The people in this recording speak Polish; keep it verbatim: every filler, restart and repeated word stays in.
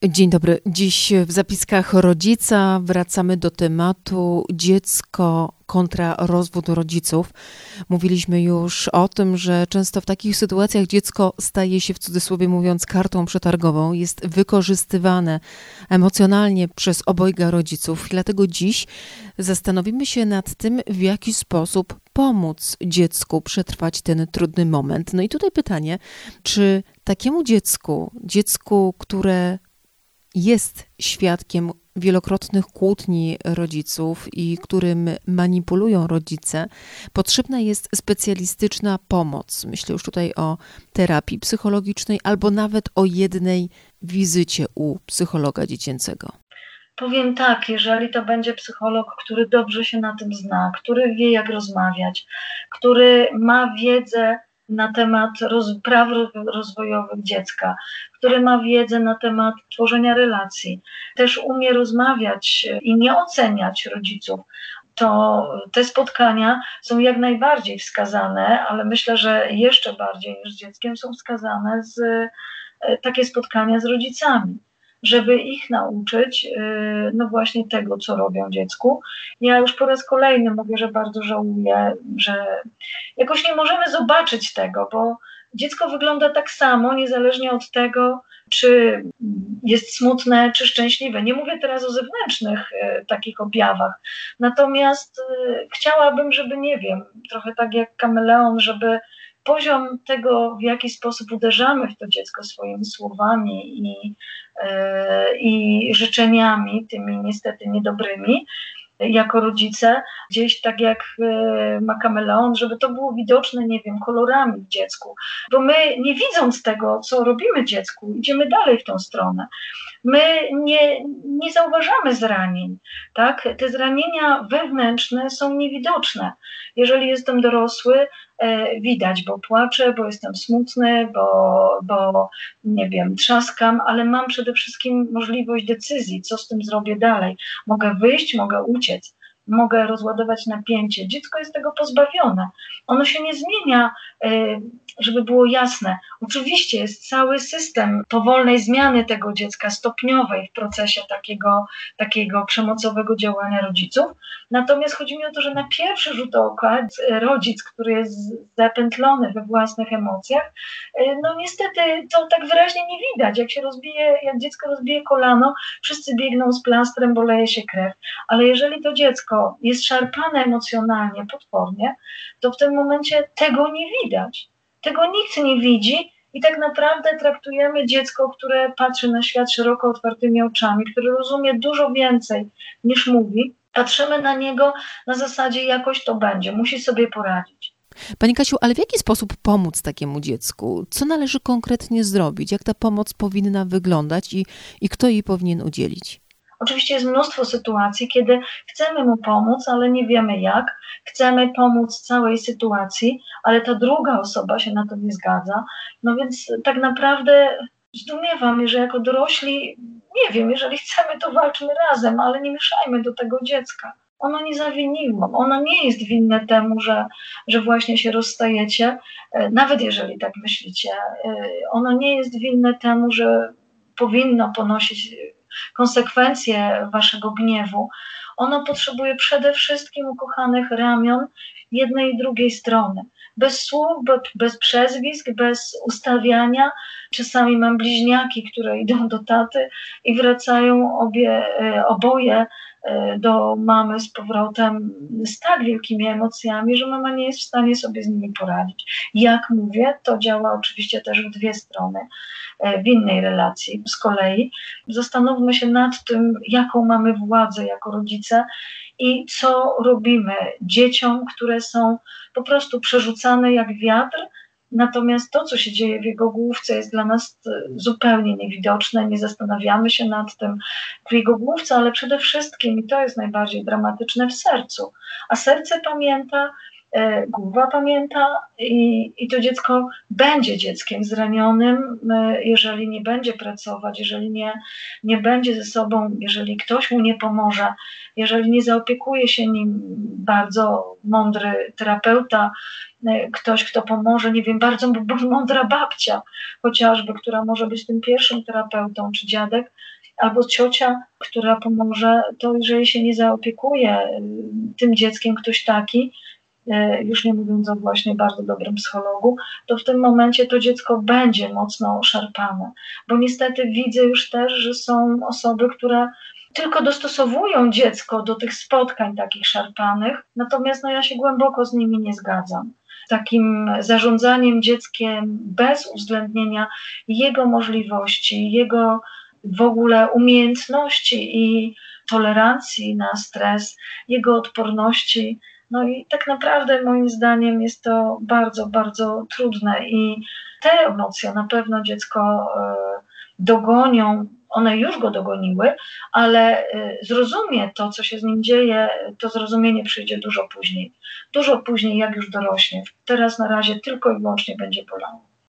Dzień dobry. Dziś w zapiskach rodzica wracamy do tematu dziecko kontra rozwód rodziców. Mówiliśmy już o tym, że często w takich sytuacjach dziecko staje się, w cudzysłowie mówiąc, kartą przetargową, jest wykorzystywane emocjonalnie przez obojga rodziców. Dlatego dziś zastanowimy się nad tym, w jaki sposób pomóc dziecku przetrwać ten trudny moment. No i tutaj pytanie, czy takiemu dziecku, dziecku, które jest świadkiem wielokrotnych kłótni rodziców i którym manipulują rodzice, potrzebna jest specjalistyczna pomoc. Myślę już tutaj o terapii psychologicznej albo nawet o jednej wizycie u psychologa dziecięcego. Powiem tak, jeżeli to będzie psycholog, który dobrze się na tym zna, który wie, jak rozmawiać, który ma wiedzę na temat roz, praw rozwojowych dziecka, który ma wiedzę na temat tworzenia relacji, też umie rozmawiać i nie oceniać rodziców, to te spotkania są jak najbardziej wskazane, ale myślę, że jeszcze bardziej niż z dzieckiem są wskazane z, takie spotkania z rodzicami, żeby ich nauczyć no właśnie tego, co robią dziecku. Ja już po raz kolejny mówię, że bardzo żałuję, że jakoś nie możemy zobaczyć tego, bo dziecko wygląda tak samo, niezależnie od tego, czy jest smutne, czy szczęśliwe. Nie mówię teraz o zewnętrznych e, takich objawach. Natomiast e, chciałabym, żeby, nie wiem, trochę tak jak kameleon, żeby poziom tego, w jaki sposób uderzamy w to dziecko swoimi słowami i, e, i życzeniami, tymi niestety niedobrymi, jako rodzice, gdzieś tak jak ma kameleon, żeby to było widoczne, nie wiem, kolorami w dziecku. Bo my, nie widząc tego, co robimy dziecku, idziemy dalej w tą stronę. My nie, nie zauważamy zranień, tak? Te zranienia wewnętrzne są niewidoczne. Jeżeli jestem dorosły, e, widać, bo płaczę, bo jestem smutny, bo, bo nie wiem, trzaskam, ale mam przede wszystkim możliwość decyzji, co z tym zrobię dalej. Mogę wyjść, mogę uciec, mogę rozładować napięcie. Dziecko jest tego pozbawione. Ono się nie zmienia, żeby było jasne. Oczywiście jest cały system powolnej zmiany tego dziecka, stopniowej w procesie takiego, takiego przemocowego działania rodziców. Natomiast chodzi mi o to, że na pierwszy rzut oka rodzic, który jest zapętlony we własnych emocjach, no niestety to tak wyraźnie nie widać. Jak się rozbije, jak dziecko rozbije kolano, wszyscy biegną z plastrem, bo leje się krew. Ale jeżeli to dziecko jest szarpane emocjonalnie, potwornie, to w tym momencie tego nie widać. Tego nikt nie widzi i tak naprawdę traktujemy dziecko, które patrzy na świat szeroko otwartymi oczami, które rozumie dużo więcej niż mówi. Patrzymy na niego na zasadzie jakoś to będzie, musi sobie poradzić. Pani Kasiu, ale w jaki sposób pomóc takiemu dziecku? Co należy konkretnie zrobić? Jak ta pomoc powinna wyglądać i, i kto jej powinien udzielić? Oczywiście jest mnóstwo sytuacji, kiedy chcemy mu pomóc, ale nie wiemy jak. Chcemy pomóc całej sytuacji, ale ta druga osoba się na to nie zgadza. No więc tak naprawdę zdumiewam, że jako dorośli, nie wiem, jeżeli chcemy, to walczmy razem, ale nie mieszajmy do tego dziecka. Ono nie zawiniło, ono nie jest winne temu, że, że właśnie się rozstajecie, nawet jeżeli tak myślicie. Ono nie jest winne temu, że powinno ponosić konsekwencje waszego gniewu. Ono potrzebuje przede wszystkim ukochanych ramion jednej i drugiej strony. Bez słów, bez przezwisk, bez ustawiania. Czasami mam bliźniaki, które idą do taty i wracają obie, oboje do mamy z powrotem z tak wielkimi emocjami, że mama nie jest w stanie sobie z nimi poradzić. Jak mówię, to działa oczywiście też w dwie strony. W innej relacji z kolei zastanówmy się nad tym, jaką mamy władzę jako rodzice i co robimy dzieciom, które są po prostu przerzucane jak wiatr. Natomiast to, co się dzieje w jego główce, jest dla nas zupełnie niewidoczne, nie zastanawiamy się nad tym w jego główce, ale przede wszystkim, i to jest najbardziej dramatyczne, w sercu. A serce pamięta Głowa pamięta i, i to dziecko będzie dzieckiem zranionym, jeżeli nie będzie pracować, jeżeli nie, nie będzie ze sobą, jeżeli ktoś mu nie pomoże, jeżeli nie zaopiekuje się nim bardzo mądry terapeuta, ktoś, kto pomoże, nie wiem, bardzo mądra babcia chociażby, która może być tym pierwszym terapeutą, czy dziadek, albo ciocia, która pomoże, to jeżeli się nie zaopiekuje tym dzieckiem ktoś taki, już nie mówiąc o właśnie bardzo dobrym psychologu, to w tym momencie to dziecko będzie mocno szarpane. Bo niestety widzę już też, że są osoby, które tylko dostosowują dziecko do tych spotkań takich szarpanych, natomiast no, ja się głęboko z nimi nie zgadzam. Takim zarządzaniem dzieckiem bez uwzględnienia jego możliwości, jego w ogóle umiejętności i tolerancji na stres, jego odporności. No i tak naprawdę moim zdaniem jest to bardzo, bardzo trudne i te emocje na pewno dziecko dogonią, one już go dogoniły, ale zrozumie to, co się z nim dzieje, to zrozumienie przyjdzie dużo później. Dużo później, jak już dorośnie. Teraz na razie tylko i wyłącznie będzie bolało.